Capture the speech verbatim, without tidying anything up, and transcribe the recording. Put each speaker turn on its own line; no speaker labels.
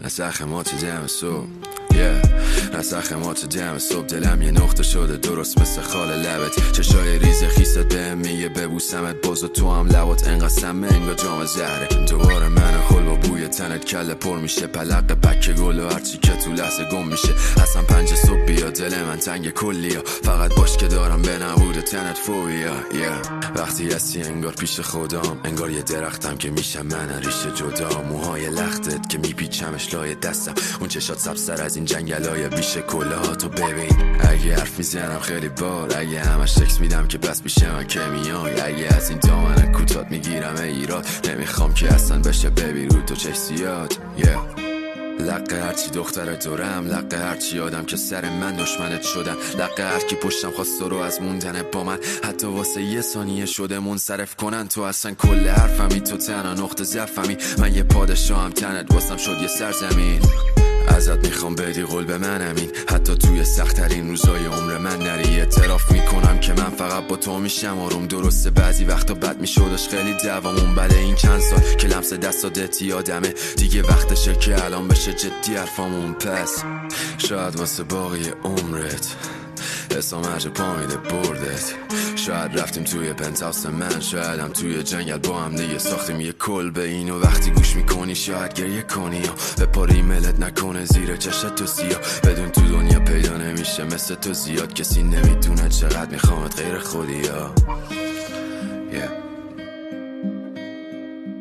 نسخ ما تو دم صبح yeah. نسخ ما تو دم صبح دلم یه نقطه شده درست مثل خال لبت چشای ریز خیست بهم میگه ببوسمت باز و تو هم لبات انقدر سمه انگار جام زهره دوباره من خل با بوی تنت کله پر میشه پلق پک گل و هرچی که تو لحظه گم میشه اصلا پنج صبح بیا دل من تنگ کلیا فقط باش که دارم به نبود تنت فوبیا yeah. وقتی هستی انگار پیش خودم انگار یه درختم که میشم من ریشه جدا موهای لختت که میپیچمش لای دستم اون چشات سبزتر از این جنگلای بیشه کلاهاتو ببین اگه حرف میزنم خیلی بار اگه همش تکس میدم که بس پیش من که میای اگه از این دامنه کوتات میگیرم ایراد نمیخوام که اصلا بشه ببین رو تو چشیات yeah. لقه هرچی دختر دورم لقه هرچی آدم که سر من دشمنت شدن لقه هر کی پشتم خواست رو از موندن با من حتی واسه یه ثانیه شده منصرف کنن تو اصلا کل حرفمی تو تنها نقطه ضعفمی من یه پادشاهم تنت واسم شد یه سرزمین ازت میخوام بدی قول به من امین حتی توی سخت‌ترین روزای عمر من نری اعتراف میکنم که من فقط با تو میشم آروم درسته بعضی وقتا بد میشدش خیلی دوامون بله این چند سال که لمس دستات یادمه دیگه وقتشه که الان بشه جدی حرفامون پس شاید واسه باقی عمرت حسام هرچه پا میده بردت شاید رفتیم توی پنتاوس من شاید هم توی جنگل با هم دیگه ساختیم یه کل به اینو وقتی گوش میکنی شاید گریه کنی یا به پاری ملت نکنه زیر چشت تو سیاه بدون تو دنیا پیدا نمیشه مثل تو زیاد کسی نمیدونه چقدر میخوامت غیر خودی یا yeah.